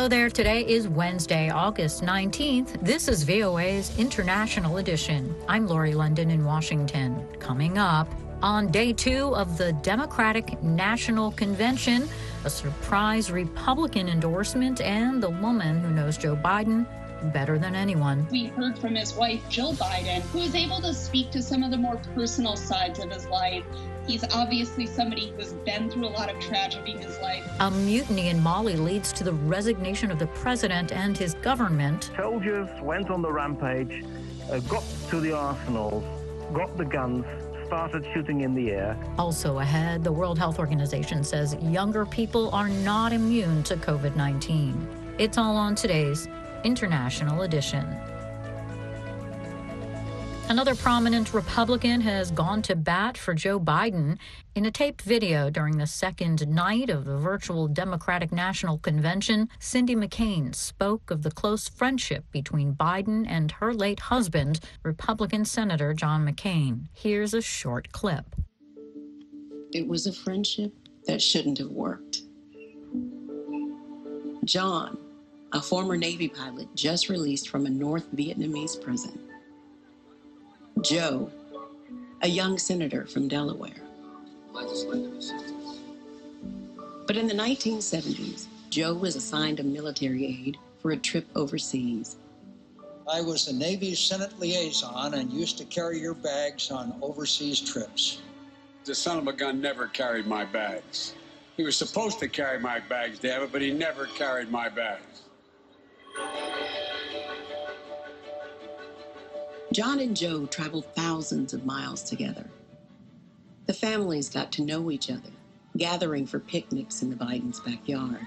Hello there. Today is Wednesday, August 19th. This is VOA's International Edition. I'm Lori London in Washington. Coming up, on day 2 of the Democratic National Convention, a surprise Republican endorsement and the woman who knows Joe Biden better than anyone. We heard from his wife, Jill Biden, who was able to speak to some of the more personal sides of his life. He's obviously somebody who's been through a lot of tragedy in his life. A mutiny in Mali leads to the resignation of the president and his government. Soldiers went on the rampage, got to the arsenals, got the guns, started shooting in the air. Also ahead, the World Health Organization says younger people are not immune to COVID-19. It's all on today's International Edition. Another prominent Republican has gone to bat for Joe Biden. In a taped video during the second night of the virtual Democratic National Convention, Cindy McCain spoke of the close friendship between Biden and her late husband, Republican Senator John McCain. Here's a short clip. It was a friendship that shouldn't have worked. John, a former Navy pilot just released from a North Vietnamese prison. Joe, a young senator from Delaware. Legislative assistance. But in the 1970s, Joe was assigned a military aide for a trip overseas. I was the Navy's Senate liaison and used to carry your bags on overseas trips. The son of a gun never carried my bags. He was supposed to carry my bags, David, but he never carried my bags. John and Joe traveled thousands of miles together. The families got to know each other, gathering for picnics in the Biden's backyard.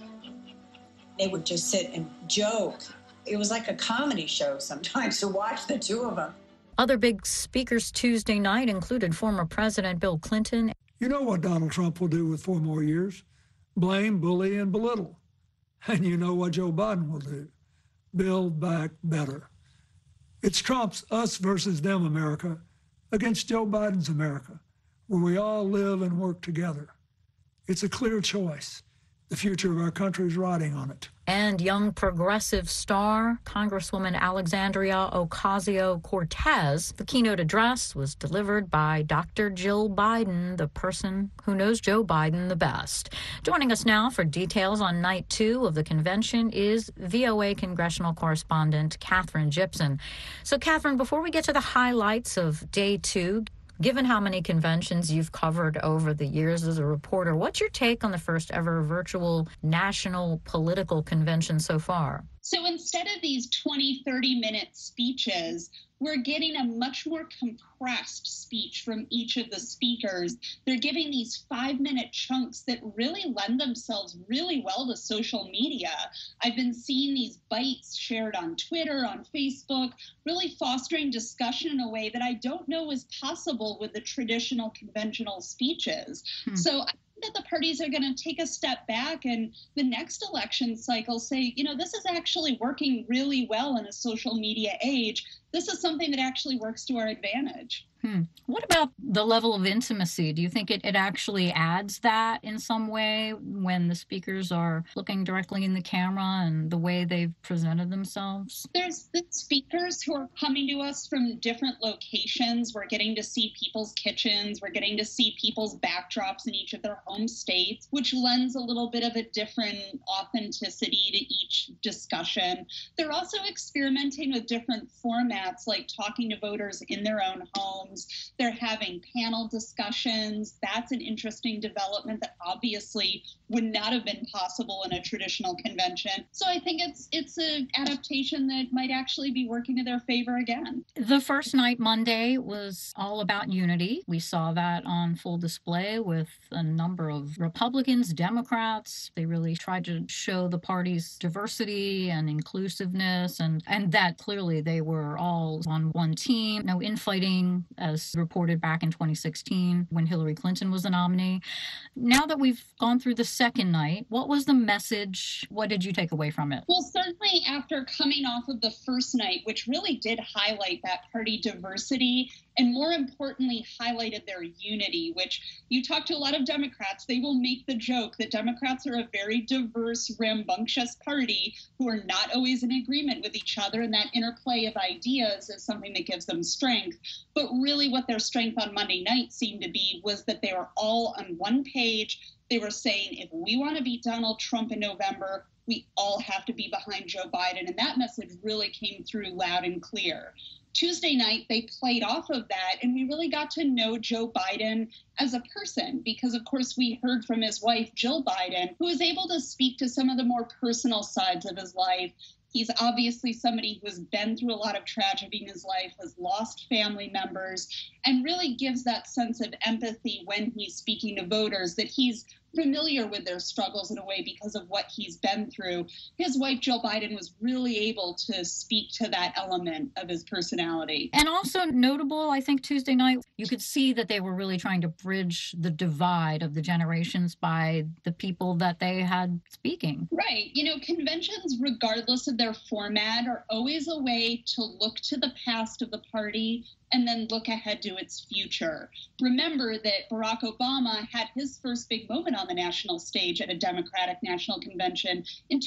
They would just sit and joke. It was like a comedy show sometimes to watch the two of them. Other big speakers Tuesday night included former President Bill Clinton. You know what Donald Trump will do with 4 more years? Blame, bully, and belittle. And you know what Joe Biden will do? Build back better. It's Trump's us versus them America against Joe Biden's America, where we all live and work together. It's a clear choice. The future of our country is riding on it. And young progressive star, Congresswoman Alexandria Ocasio-Cortez. The keynote address was delivered by Dr. Jill Biden, the person who knows Joe Biden the best. Joining us now for details on night 2 of the convention is VOA congressional correspondent Katherine Gypson. So, Katherine, before we get to the highlights of day 2, given how many conventions you've covered over the years as a reporter, what's your take on the first ever virtual national political convention so far? So instead of these 20, 30-minute speeches, we're getting a much more compressed speech from each of the speakers. They're giving these 5-minute chunks that really lend themselves really well to social media. I've been seeing these bites shared on Twitter, on Facebook, really fostering discussion in a way that I don't know is possible with the traditional conventional speeches. So I think that the parties are going to take a step back and the next election cycle say, you know, this is actually working really well in a social media age. This is something that actually works to our advantage. What about the level of intimacy? Do you think it actually adds that in some way when the speakers are looking directly in the camera and the way they've presented themselves? There's the speakers who are coming to us from different locations. We're getting to see people's kitchens. We're getting to see people's backdrops in each of their home states, which lends a little bit of a different authenticity to each discussion. They're also experimenting with different formats, like talking to voters in their own homes. They're having panel discussions. That's an interesting development that obviously would not have been possible in a traditional convention. So I think it's an adaptation that might actually be working to their favor again. The first night, Monday, was all about unity. We saw that on full display with a number of Republicans, Democrats. They really tried to show the party's diversity and inclusiveness, and that clearly they were all on one team. No infighting, as reported back in 2016 when Hillary Clinton was the nominee. Now that we've gone through the second night, what was the message? What did you take away from it? Well, certainly after coming off of the first night, which really did highlight that party diversity, and more importantly, highlighted their unity, which you talk to a lot of Democrats, they will make the joke that Democrats are a very diverse, rambunctious party who are not always in agreement with each other, and that interplay of ideas is something that gives them strength. But really what their strength on Monday night seemed to be was that they were all on one page. They were saying, if we want to beat Donald Trump in November, we all have to be behind Joe Biden. And that message really came through loud and clear. Tuesday night, they played off of that, and we really got to know Joe Biden as a person because, of course, we heard from his wife, Jill Biden, who was able to speak to some of the more personal sides of his life. He's obviously somebody who has been through a lot of tragedy in his life, has lost family members, and really gives that sense of empathy when he's speaking to voters, that he's familiar with their struggles in a way because of what he's been through. His wife, Jill Biden, was really able to speak to that element of his personality. And also notable, I think, Tuesday night, you could see that they were really trying to bridge the divide of the generations by the people that they had speaking. Right. You know, conventions, regardless of their format, are always a way to look to the past of the party and then look ahead to its future. Remember that Barack Obama had his first big moment on the national stage at a Democratic National Convention in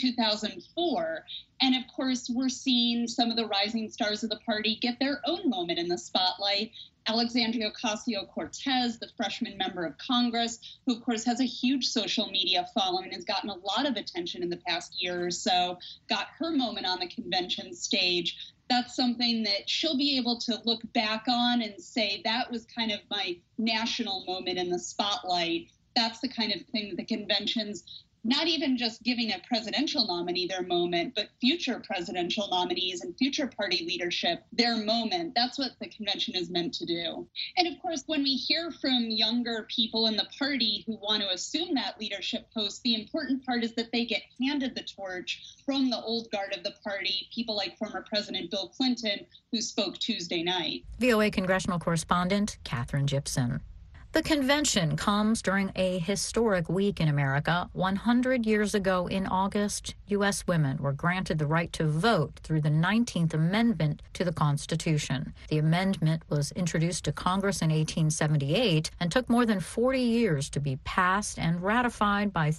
2004. And of course, we're seeing some of the rising stars of the party get their own moment in the spotlight. Alexandria Ocasio-Cortez, the freshman member of Congress, who of course has a huge social media following and has gotten a lot of attention in the past year or so, got her moment on the convention stage. That's something that she'll be able to look back on and say, that was kind of my national moment in the spotlight. That's the kind of thing that the conventions, not even just giving a presidential nominee their moment, but future presidential nominees and future party leadership their moment. That's what the convention is meant to do. And of course, when we hear from younger people in the party who want to assume that leadership post, the important part is that they get handed the torch from the old guard of the party, people like former President Bill Clinton, who spoke Tuesday night. VOA congressional correspondent Katherine Gibson. The convention comes during a historic week in America. 100 years ago in August, U.S. women were granted the right to vote through the 19th Amendment to the Constitution. The amendment was introduced to Congress in 1878 and took more than 40 years to be passed and ratified by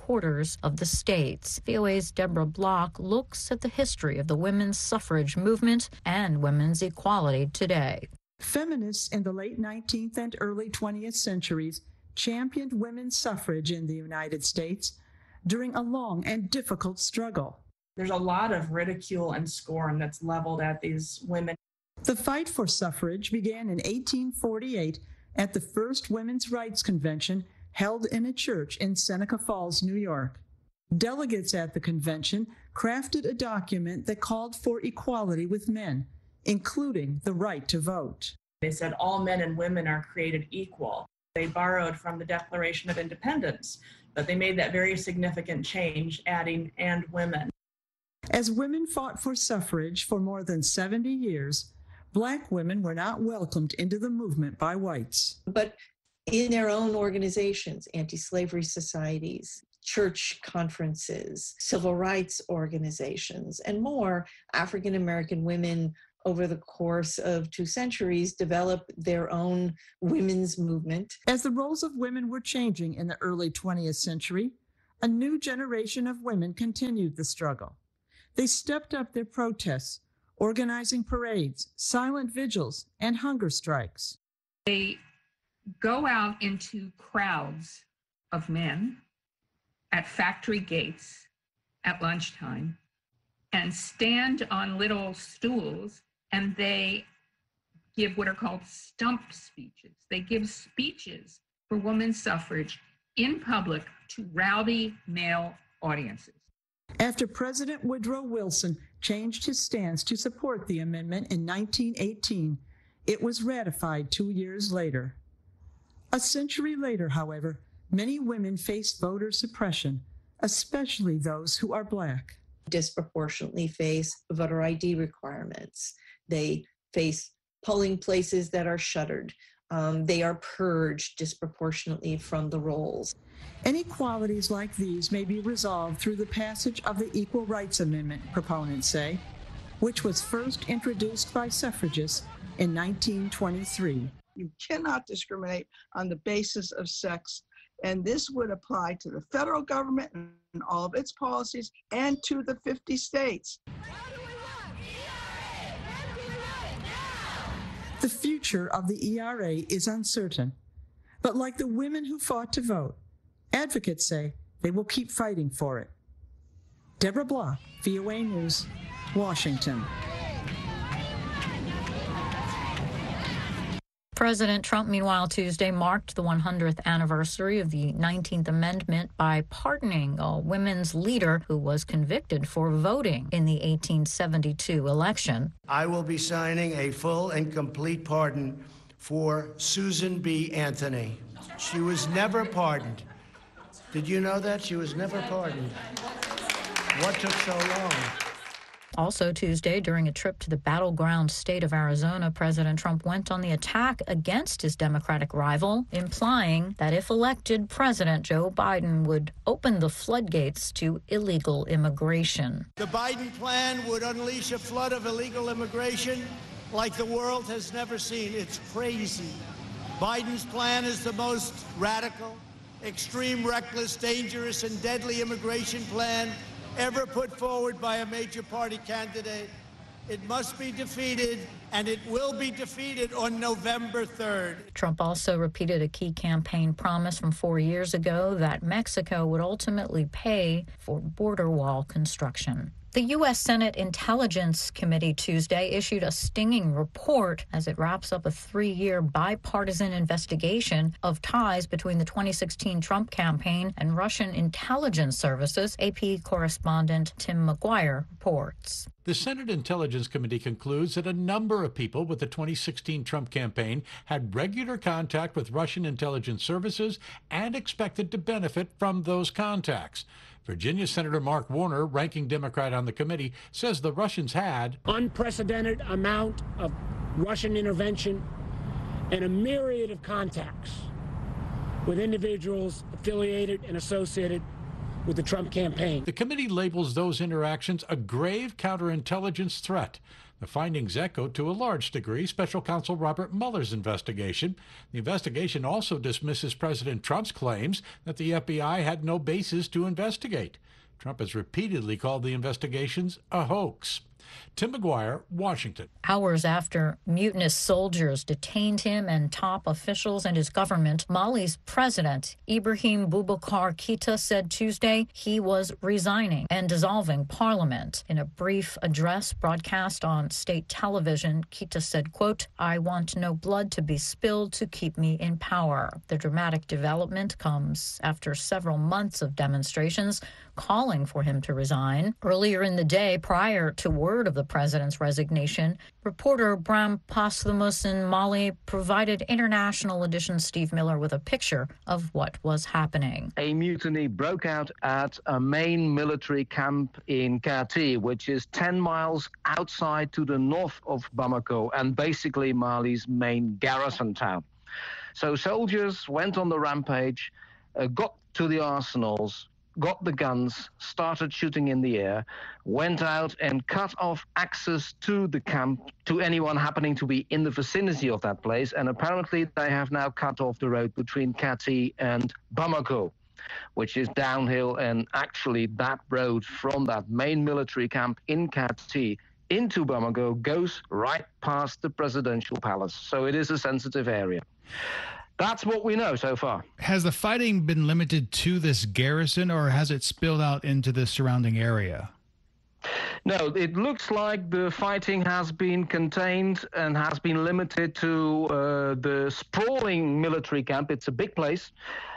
3/4 of the states. VOA's Deborah Block looks at the history of the women's suffrage movement and women's equality today. Feminists in the late 19th and early 20th centuries championed women's suffrage in the United States during a long and difficult struggle. There's a lot of ridicule and scorn that's leveled at these women. The fight for suffrage began in 1848 at the first Women's Rights Convention held in a church in Seneca Falls, New York. Delegates at the convention crafted a document that called for equality with men, including the right to vote. They said all men and women are created equal. They borrowed from the Declaration of Independence, but they made that very significant change, adding "and women." As women fought for suffrage for more than 70 years, Black women were not welcomed into the movement by whites. But in their own organizations, anti-slavery societies, church conferences, civil rights organizations, and more, African American women over the course of 2 centuries developed their own women's movement. As the roles of women were changing in the early 20th century, a new generation of women continued the struggle. They stepped up their protests, organizing parades, silent vigils, and hunger strikes. They go out into crowds of men at factory gates at lunchtime and stand on little stools, and they give what are called stump speeches. They give speeches for women's suffrage in public to rowdy male audiences. After President Woodrow Wilson changed his stance to support the amendment in 1918, it was ratified 2 years later. A century later, however, many women face voter suppression, especially those who are Black. Disproportionately face voter ID requirements. They face polling places that are shuttered. They are purged disproportionately from the rolls. Inequalities like these may be resolved through the passage of the Equal Rights Amendment, proponents say. which was first introduced by suffragists in 1923. You cannot discriminate on the basis of sex, and this would apply to the federal government and all of its policies and to the 50 states. The future of the ERA is uncertain, but like the women who fought to vote, advocates say they will keep fighting for it. Deborah Bloch, VOA News, Washington. President Trump, meanwhile, Tuesday marked the 100th anniversary of the 19th Amendment by pardoning a women's leader who was convicted for voting in the 1872 election. I will be signing a full and complete pardon for Susan B. Anthony. She was never pardoned. Did you know that? She was never pardoned. What took so long? Also Tuesday, during a trip to the battleground state of Arizona, President Trump went on the attack against his Democratic rival, implying that if elected, President Joe Biden would open the floodgates to illegal immigration. The Biden plan would unleash a flood of illegal immigration like the world has never seen. It's crazy. Biden's plan is the most radical, extreme, reckless, dangerous, and deadly immigration plan ever put forward by a major party candidate. It must be defeated, and it will be defeated on November 3rd. Trump also repeated a key campaign promise from 4 years ago that Mexico would ultimately pay for border wall construction. The U.S. Senate Intelligence Committee Tuesday issued a stinging report as it wraps up a 3-year bipartisan investigation of ties between the 2016 Trump campaign and Russian intelligence services, AP correspondent Tim McGuire reports. The Senate Intelligence Committee concludes that a number of people with the 2016 Trump campaign had regular contact with Russian intelligence services and expected to benefit from those contacts. Virginia Senator Mark Warner, ranking Democrat on the committee, says the Russians had unprecedented amount of Russian intervention and a myriad of contacts with individuals affiliated and associated with the Trump campaign. The committee labels those interactions a grave counterintelligence threat. The findings echo, to a large degree, Special Counsel Robert Mueller's investigation. The investigation also dismisses President Trump's claims that the FBI had no basis to investigate. Trump has repeatedly called the investigations a hoax. Tim McGuire, Washington. Hours after mutinous soldiers detained him and top officials in his government, Mali's president, Ibrahim Boubacar Keïta, said Tuesday he was resigning and dissolving parliament. In a brief address broadcast on state television, Keïta said, quote, "I want no blood to be spilled to keep me in power." The dramatic development comes after several months of demonstrations calling for him to resign. Earlier in the day, prior to word of the president's resignation, reporter Bram Posthumus in Mali provided International Edition Steve Miller with a picture of what was happening. A mutiny broke out at a main military camp in Kati, which is 10 miles outside to the north of Bamako and basically Mali's main garrison town. So soldiers went on the rampage, got to the arsenals, got the guns, started shooting in the air, went out and cut off access to the camp to anyone happening to be in the vicinity of that place. And apparently they have now cut off the road between Kati and Bamako, which is downhill. And actually that road from that main military camp in Kati into Bamako goes right past the presidential palace. So it is a sensitive area. That's what we know so far. Has the fighting been limited to this garrison, or has it spilled out into the surrounding area? No, it looks like the fighting has been contained and has been limited to the sprawling military camp. It's a big place.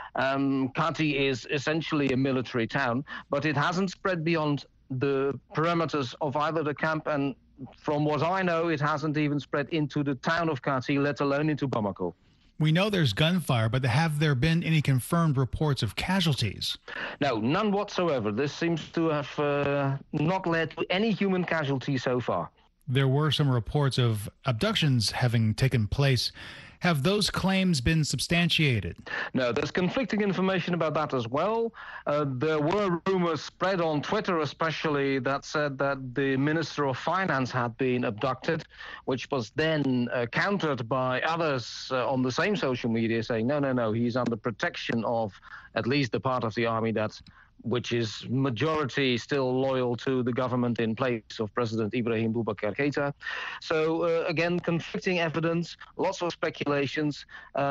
Kati is essentially a military town, but it hasn't spread beyond the perimeters of either the camp, and from what I know, it hasn't even spread into the town of Kati, let alone into Bamako. We know there's gunfire, but have there been any confirmed reports of casualties? No, none whatsoever. This seems to have not led to any human casualties so far. There were some reports of abductions having taken place. Have those claims been substantiated? No, there's conflicting information about that as well. There were rumors spread on Twitter especially that said that the Minister of Finance had been abducted, which was then countered by others on the same social media saying, no, he's under protection of at least the part of the army which is majority still loyal to the government in place of President Ibrahim Boubacar Keïta. So again, conflicting evidence, lots of speculations.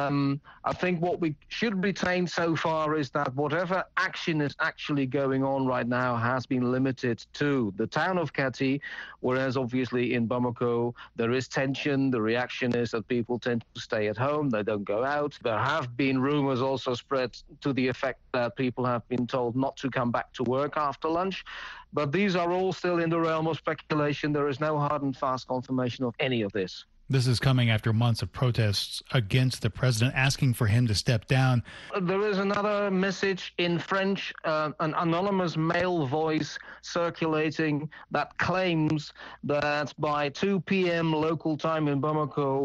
I think what we should retain so far is that whatever action is actually going on right now has been limited to the town of Kati, whereas obviously in Bamako there is tension. The reaction is that people tend to stay at home, they don't go out. There have been rumors also spread to the effect that people have been told not to come back to work after lunch. But these are all still in the realm of speculation. There is no hard and fast confirmation of any of this. This is coming after months of protests against the president, asking for him to step down. There is another message in French, an anonymous male voice circulating that claims that by 2 p.m. local time in Bamako,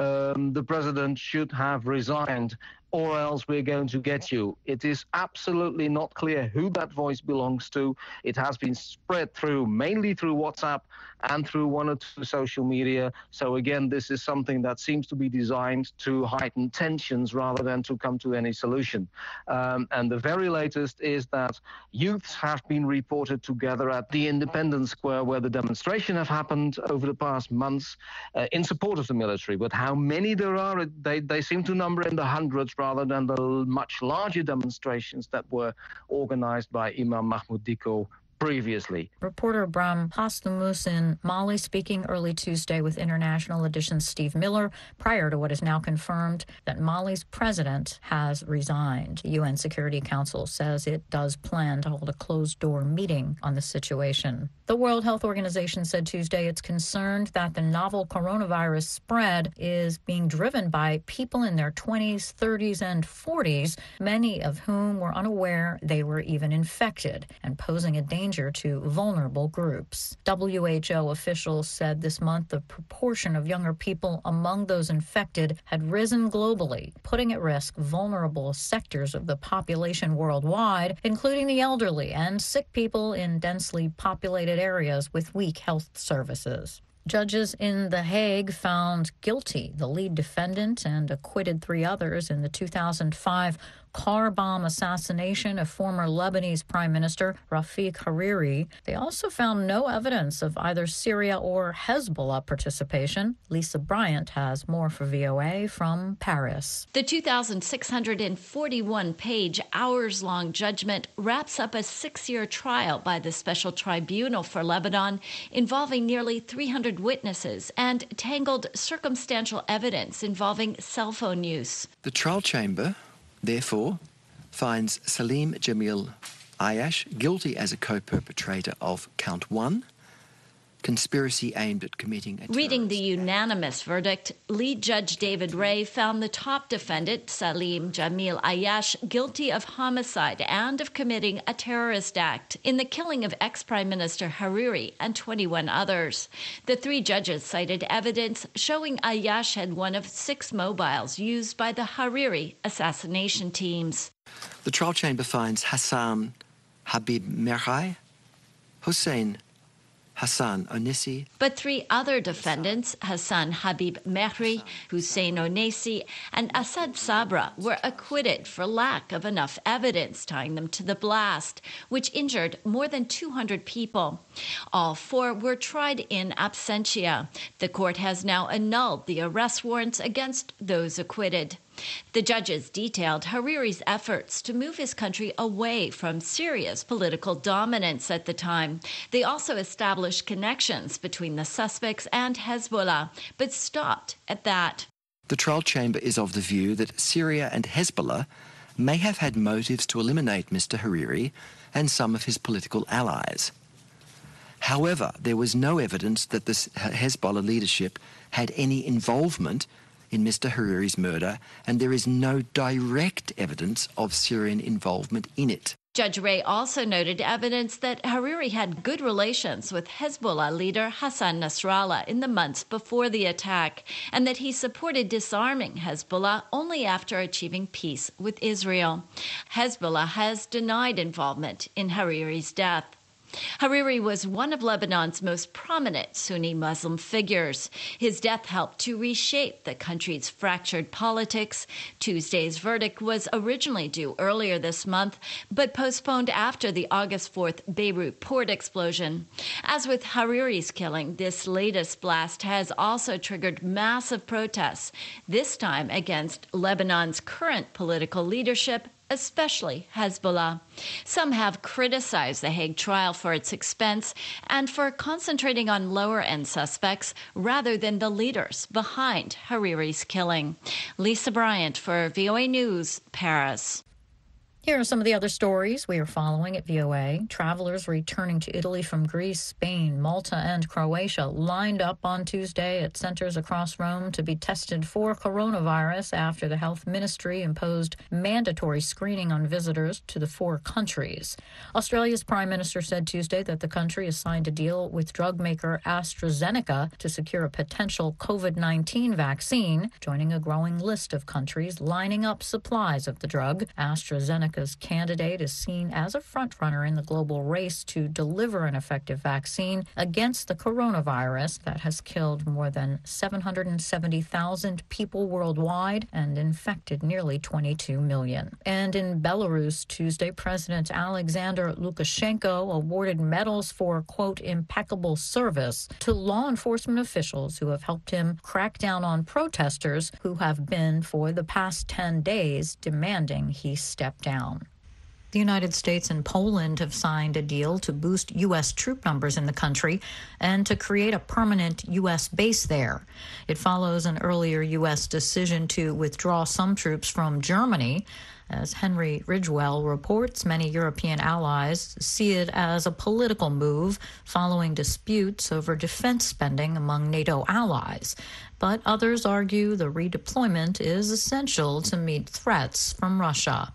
the president should have resigned, or else we're going to get you. It is absolutely not clear who that voice belongs to. It has been spread mainly through WhatsApp and through one or two social media. So again, this is something that seems to be designed to heighten tensions rather than to come to any solution. And the very latest is that youths have been reported together at the Independence Square where the demonstration have happened over the past months in support of the military. But how many there are, they seem to number in the hundreds rather than the much larger demonstrations that were organized by Imam Mahmoud Dicko previously. Reporter Bram Postumus in Mali speaking early Tuesday with International Edition's Steve Miller prior to what is now confirmed that Mali's president has resigned. The UN Security Council says it does plan to hold a closed-door meeting on the situation. The World Health Organization said Tuesday it's concerned that the novel coronavirus spread is being driven by people in their 20s, 30s, and 40s, many of whom were unaware they were even infected and posing a danger to vulnerable groups. WHO officials said this month the proportion of younger people among those infected had risen globally, putting at risk vulnerable sectors of the population worldwide, including the elderly and sick people in densely populated areas with weak health services. Judges in The Hague found guilty the lead defendant and acquitted 3 others in the 2005 car bomb assassination of former Lebanese Prime Minister Rafik Hariri. They also found no evidence of either Syria or Hezbollah participation. Lisa Bryant has more for VOA from Paris. The 2,641-page, hours-long judgment wraps up a 6-year trial by the Special Tribunal for Lebanon involving nearly 300 witnesses and tangled circumstantial evidence involving cell phone use. The trial chamber therefore finds Salim Jamil Ayash guilty as a co-perpetrator of Count 1, conspiracy aimed at committing a Reading the unanimous verdict, lead judge David Ray found the top defendant, Salim Jamil Ayash, guilty of homicide and of committing a terrorist act in the killing of ex-Prime Minister Hariri and 21 others. The 3 judges cited evidence showing Ayash had one of 6 mobiles used by the Hariri assassination teams. The trial chamber finds Hassan Habib Merhai, Hussein Hassan Onesi. But 3 other defendants, Hassan Habib Mehri, Hussein Onesi, and Assad Sabra, were acquitted for lack of enough evidence tying them to the blast, which injured more than 200 people. All 4 were tried in absentia. The court has now annulled the arrest warrants against those acquitted. The judges detailed Hariri's efforts to move his country away from Syria's political dominance at the time. They also established connections between the suspects and Hezbollah, but stopped at that. The trial chamber is of the view that Syria and Hezbollah may have had motives to eliminate Mr. Hariri and some of his political allies. However, there was no evidence that the Hezbollah leadership had any involvement in Mr. Hariri's murder, and there is no direct evidence of Syrian involvement in it. Judge Ray also noted evidence that Hariri had good relations with Hezbollah leader Hassan Nasrallah in the months before the attack, and that he supported disarming Hezbollah only after achieving peace with Israel. Hezbollah has denied involvement in Hariri's death. Hariri was one of Lebanon's most prominent Sunni Muslim figures. His death helped to reshape the country's fractured politics. Tuesday's verdict was originally due earlier this month, but postponed after the August 4th Beirut port explosion. As with Hariri's killing, this latest blast has also triggered massive protests, this time against Lebanon's current political leadership, especially Hezbollah. Some have criticized the Hague trial for its expense and for concentrating on lower-end suspects rather than the leaders behind Hariri's killing. Lisa Bryant for VOA News, Paris. Here are some of the other stories we are following at VOA. Travelers returning to Italy from Greece, Spain, Malta, and Croatia lined up on Tuesday at centers across Rome to be tested for coronavirus after the health ministry imposed mandatory screening on visitors to the 4 countries. Australia's Prime Minister said Tuesday that the country has signed a deal with drug maker AstraZeneca to secure a potential COVID-19 vaccine, joining a growing list of countries lining up supplies of the drug. AstraZeneca's candidate is seen as a frontrunner in the global race to deliver an effective vaccine against the coronavirus that has killed more than 770,000 people worldwide and infected nearly 22 million. And in Belarus, Tuesday, President Alexander Lukashenko awarded medals for, quote, impeccable service to law enforcement officials who have helped him crack down on protesters who have been, for the past 10 days, demanding he step down. The United States and Poland have signed a deal to boost U.S. troop numbers in the country and to create a permanent U.S. base there. It follows an earlier U.S. decision to withdraw some troops from Germany. As Henry Ridgewell reports, many European allies see it as a political move following disputes over defense spending among NATO allies. But others argue the redeployment is essential to meet threats from Russia.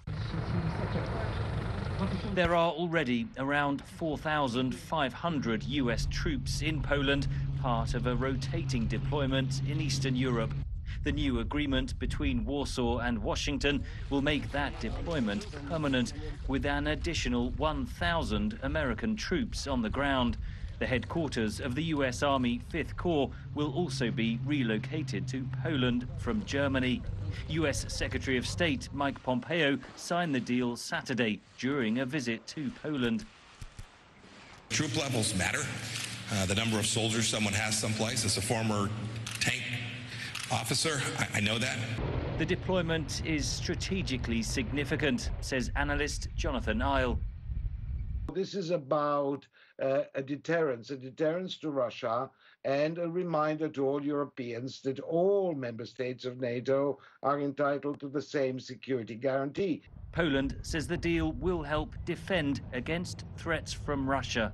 There are already around 4,500 U.S. troops in Poland, part of a rotating deployment in Eastern Europe. The new agreement between Warsaw and Washington will make that deployment permanent, with an additional 1,000 American troops on the ground. The headquarters of the U.S. Army 5th Corps will also be relocated to Poland from Germany. U.S. Secretary of State Mike Pompeo signed the deal Saturday during a visit to Poland. Troop levels matter. The number of soldiers someone has someplace. As a former tank officer, I know that. The deployment is strategically significant, says analyst Jonathan Isle. This is about a deterrence to Russia, and a reminder to all Europeans that all member states of NATO are entitled to the same security guarantee. Poland says the deal will help defend against threats from Russia.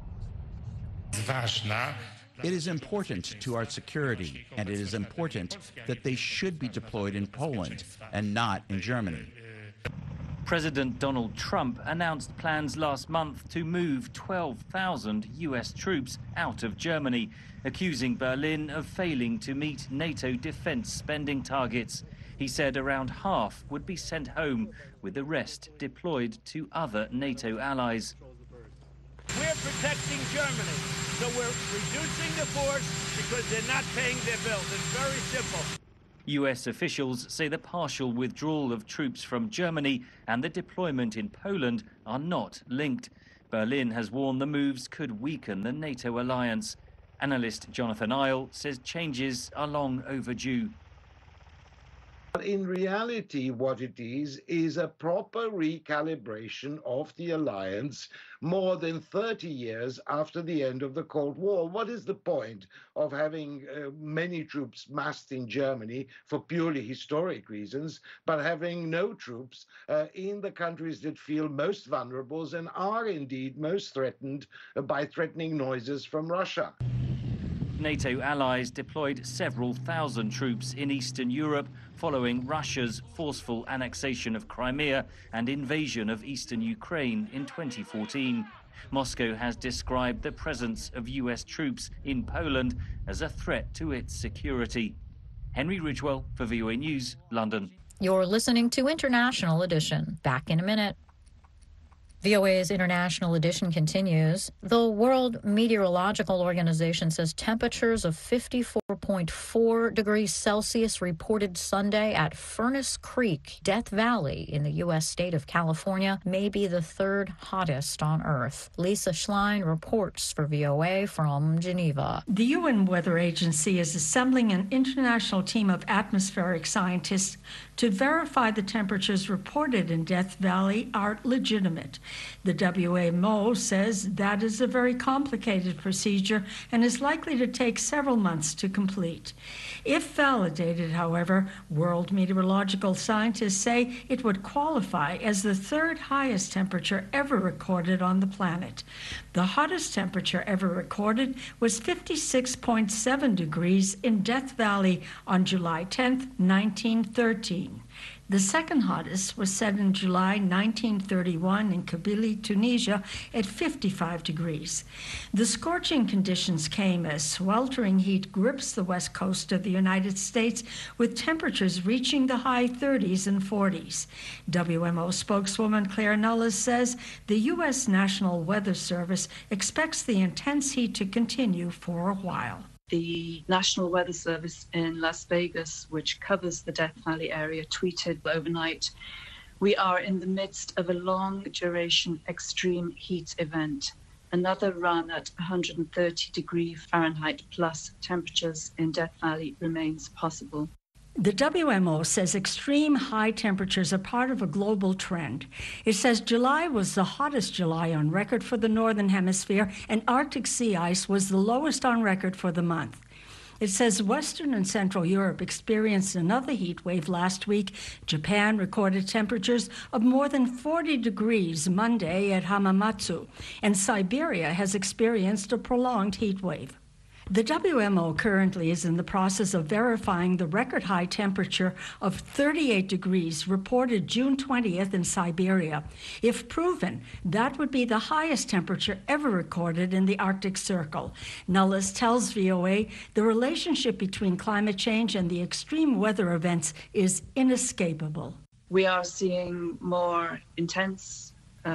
It is important to our security, and it is important that they should be deployed in Poland and not in Germany. President Donald Trump announced plans last month to move 12,000 U.S. troops out of Germany, accusing Berlin of failing to meet NATO defense spending targets. He said around half would be sent home, with the rest deployed to other NATO allies. We're protecting Germany, so we're reducing the force because they're not paying their bills. It's very simple. U.S. officials say the partial withdrawal of troops from Germany and the deployment in Poland are not linked. Berlin has warned the moves could weaken the NATO alliance. Analyst Jonathan Isle says changes are long overdue. In reality, what it is a proper recalibration of the alliance more than 30 years after the end of the Cold War. What is the point of having many troops massed in Germany for purely historic reasons, but having no troops in the countries that feel most vulnerable and are indeed most threatened by threatening noises from Russia? NATO allies deployed several thousand troops in Eastern Europe following Russia's forceful annexation of Crimea and invasion of eastern Ukraine in 2014. Moscow has described the presence of US troops in Poland as a threat to its security. Henry Ridgewell for VOA News, London. You're listening to International Edition. Back in a minute. VOA's International Edition continues. The World Meteorological Organization says temperatures of 54.4 degrees Celsius reported Sunday at Furnace Creek, Death Valley in the U.S. state of California may be the third hottest on Earth. Lisa Schlein reports for VOA from Geneva. The UN Weather Agency is assembling an international team of atmospheric scientists to verify the temperatures reported in Death Valley are legitimate. The WMO says that is a very complicated procedure and is likely to take several months to complete. If validated, however, world meteorological scientists say it would qualify as the third highest temperature ever recorded on the planet. The hottest temperature ever recorded was 56.7 degrees in Death Valley on July 10, 1913. The second hottest was set in July 1931 in Kabylie, Tunisia, at 55 degrees. The scorching conditions came as sweltering heat grips the west coast of the United States, with temperatures reaching the high 30s and 40s. WMO spokeswoman Claire Nulles says the U.S. National Weather Service expects the intense heat to continue for a while. The National Weather Service in Las Vegas, which covers the Death Valley area, tweeted overnight, "We are in the midst of a long-duration extreme heat event. Another run at 130 degree Fahrenheit plus temperatures in Death Valley remains possible." The WMO says extreme high temperatures are part of a global trend. It says July was the hottest July on record for the Northern Hemisphere, and Arctic sea ice was the lowest on record for the month. It says Western and Central Europe experienced another heat wave last week. Japan recorded temperatures of more than 40 degrees Monday at Hamamatsu, and Siberia has experienced a prolonged heat wave. The WMO currently is in the process of verifying the record high temperature of 38 degrees reported June 20th in Siberia. If proven, that would be the highest temperature ever recorded in the Arctic Circle. Nulles tells VOA the relationship between climate change and the extreme weather events is inescapable. We are seeing more intense,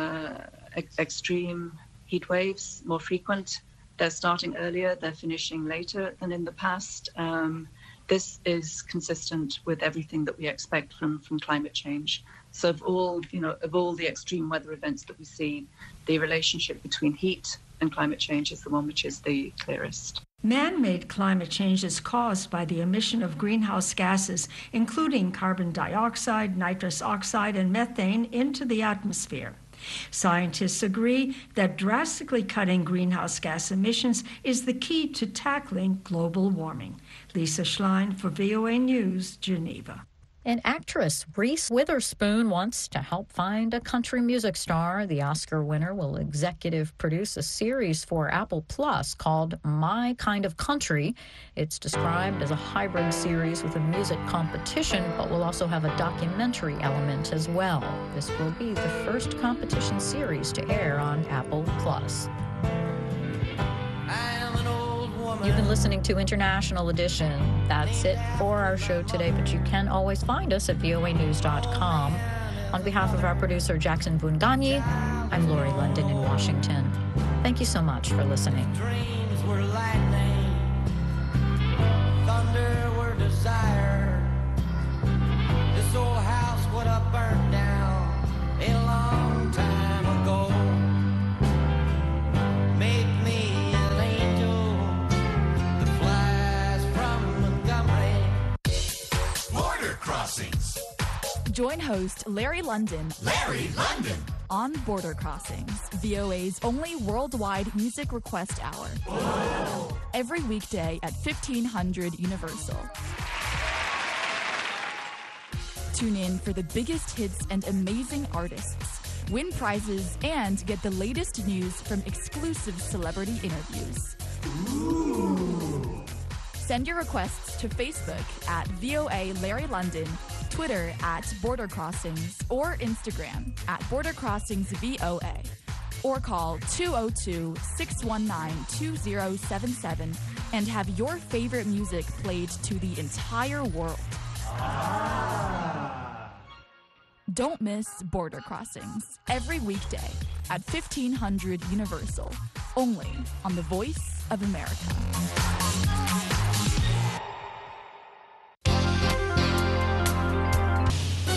extreme heat waves, more frequent. They're starting earlier, they're finishing later than in the past. This is consistent with everything that we expect from climate change. So of all the extreme weather events that we see, the relationship between heat and climate change is the one which is the clearest. Man-made climate change is caused by the emission of greenhouse gases, including carbon dioxide, nitrous oxide, and methane into the atmosphere. Scientists agree that drastically cutting greenhouse gas emissions is the key to tackling global warming. Lisa Schlein for VOA News, Geneva. And actress Reese Witherspoon wants to help find a country music star. The Oscar winner will executive produce a series for Apple Plus called My Kind of Country. It's described as a hybrid series with a music competition, but will also have a documentary element as well. This will be the first competition series to air on Apple Plus. You've been listening to International Edition. That's it for our show today, but you can always find us at voanews.com. On behalf of our producer, Jackson Bunganyi, I'm Lori London in Washington. Thank you so much for listening. Dreams were lightning, thunder were desire. This old house would have burned down a long time ago. Make me Crossings. Join host Larry London on Border Crossings, VOA's only worldwide music request hour. Whoa. Every weekday at 1500 Universal. Tune in for the biggest hits and amazing artists, win prizes, and get the latest news from exclusive celebrity interviews. Ooh. Send your requests to Facebook at VOA Larry London, Twitter at Border Crossings, or Instagram at Border Crossings VOA. Or call 202-619-2077 and have your favorite music played to the entire world. Don't miss Border Crossings every weekday at 1500 Universal, only on the Voice of America.